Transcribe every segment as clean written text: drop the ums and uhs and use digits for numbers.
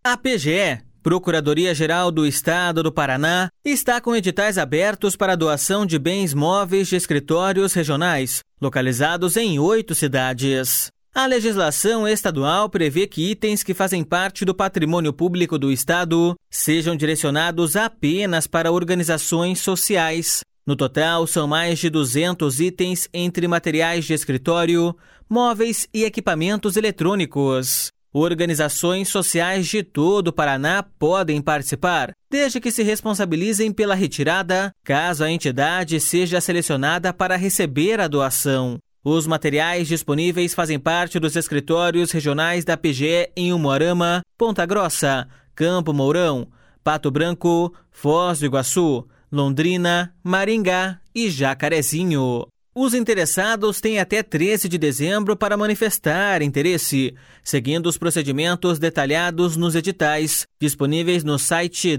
A PGE, Procuradoria-Geral do Estado do Paraná, está com editais abertos para doação de bens móveis de escritórios regionais, localizados em 8 cidades. A legislação estadual prevê que itens que fazem parte do patrimônio público do Estado sejam direcionados apenas para organizações sociais. No total, são mais de 200 itens entre materiais de escritório, móveis e equipamentos eletrônicos. Organizações sociais de todo o Paraná podem participar, desde que se responsabilizem pela retirada, caso a entidade seja selecionada para receber a doação. Os materiais disponíveis fazem parte dos escritórios regionais da PGE em Umuarama, Ponta Grossa, Campo Mourão, Pato Branco, Foz do Iguaçu, Londrina, Maringá e Jacarezinho. Os interessados têm até 13 de dezembro para manifestar interesse, seguindo os procedimentos detalhados nos editais, disponíveis no site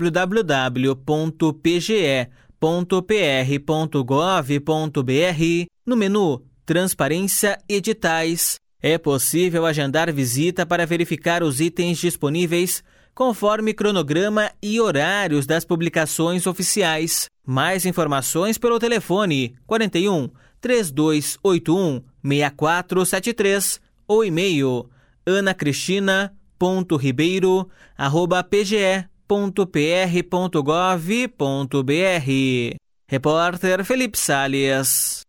www.pge.pr.gov.br, no menu Transparência Editais. É possível agendar visita para verificar os itens disponíveis, conforme cronograma e horários das publicações oficiais. Mais informações pelo telefone 41 3281 6473 ou e-mail anacristina.ribeiro@pge.pr.gov.br. Repórter Felipe Salles.